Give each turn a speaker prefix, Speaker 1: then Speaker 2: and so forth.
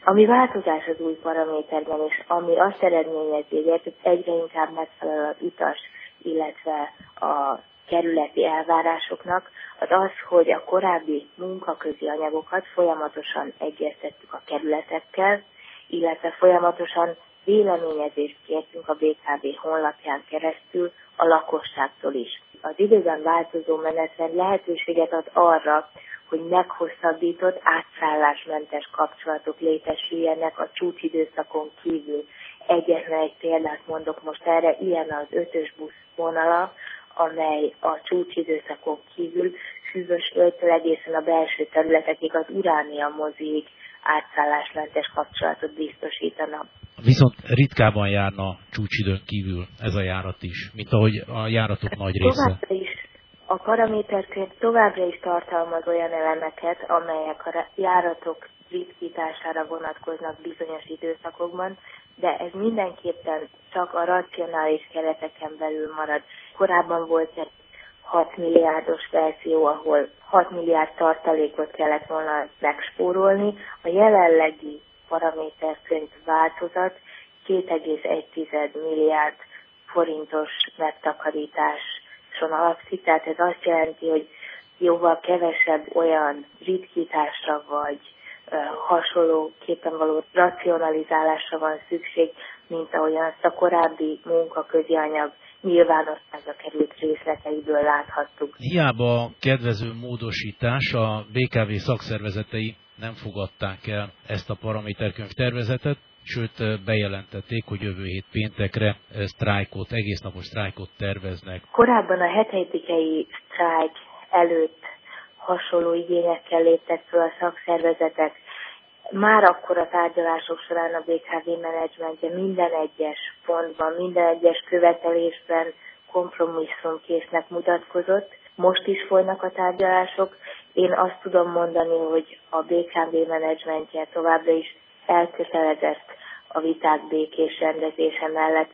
Speaker 1: Ami változás az új paraméterben, és ami azt eredményezi, hogy egyre inkább megfelel az utas, illetve a kerületi elvárásoknak, az az, hogy a korábbi munkaközi anyagokat folyamatosan egyeztettük a kerületekkel, illetve folyamatosan véleményezést kértünk a BKV honlapján keresztül a lakosságtól is. Az időben változó menetrend lehetőséget ad arra, hogy meghosszabbított, átszállásmentes kapcsolatok létesüljenek a csúcsidőszakon kívül. Egyetlen egy példát mondok most erre, ilyen az 5-ös busz vonala, amely a csúcsidőszakon kívül Hűvösvölgytől egészen a belső területekig, az Uránia moziig átszállásmentes kapcsolatot biztosítana.
Speaker 2: Viszont ritkában járna csúcsidőn kívül ez a járat is, mint ahogy a járatok nagy része.
Speaker 1: A paraméterkönyv továbbra is tartalmaz olyan elemeket, amelyek a járatok ritkítására vonatkoznak bizonyos időszakokban, de ez mindenképpen csak a racionális kereteken belül marad. Korábban volt egy 6 milliárdos verzió, ahol 6 milliárd tartalékot kellett volna megspórolni. A jelenlegi paraméterkönyv változat 2,1 milliárd forintos megtakarításon alapszik, tehát ez azt jelenti, hogy jóval kevesebb olyan ritkításra vagy hasonlóképpen való racionalizálásra van szükség, mint ahogyan azt a korábbi munkaközi anyag nyilvánosságra került részleteiből láthattuk.
Speaker 2: Hiába kedvező módosítás, a BKV szakszervezetei nem fogadták el ezt a paraméterkönyv tervezetet, sőt bejelentették, hogy jövő hét péntekre egésznapos sztrájkot terveznek.
Speaker 1: Korábban a 7-i sztrájk előtt hasonló igényekkel léptek fel a szakszervezetek. Már akkor a tárgyalások során a BKV menedzsmentje minden egyes pontban, minden egyes követelésben kompromisszumkésznek mutatkozott. Most is folynak a tárgyalások. Én azt tudom mondani, hogy a BKV menedzsmentje továbbra is elkötelezett a viták békés rendezése mellett.